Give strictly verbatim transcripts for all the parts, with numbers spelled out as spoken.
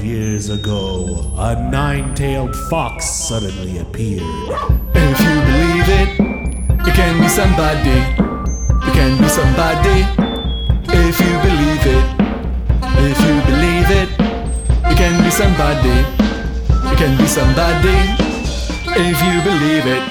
years ago, a nine-tailed fox suddenly appeared. If you believe it, you can be somebody. You can be somebody. If you believe it, if you believe it, you can be somebody. You can be somebody. If you believe it.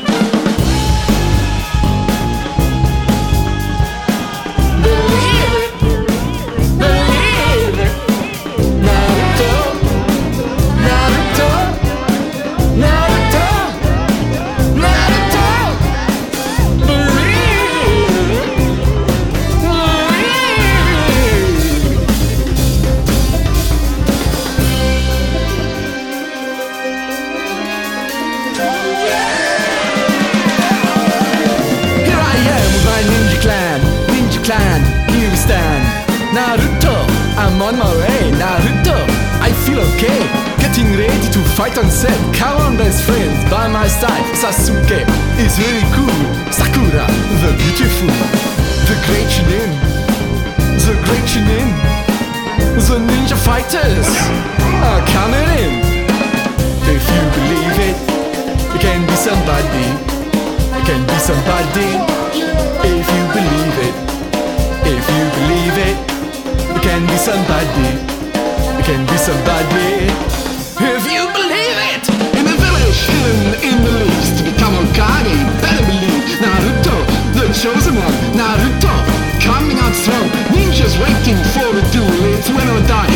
Clan, here we stand. Naruto, I'm on my way. Naruto, I feel okay. Getting ready to fight on set. Come on, best friends, by my side. Sasuke is really cool. Sakura, the beautiful, the great Chunin, the great Chunin, the ninja fighters are coming in. If you believe it, you can be somebody. You can be somebody. If you believe it. If you believe it, you can be somebody. You can be somebody. If you believe it. In the village, hidden in the leaves, to become Hokage, better believe. Naruto, the chosen one. Naruto, coming out strong. Ninjas waiting for a duel. It's win or die.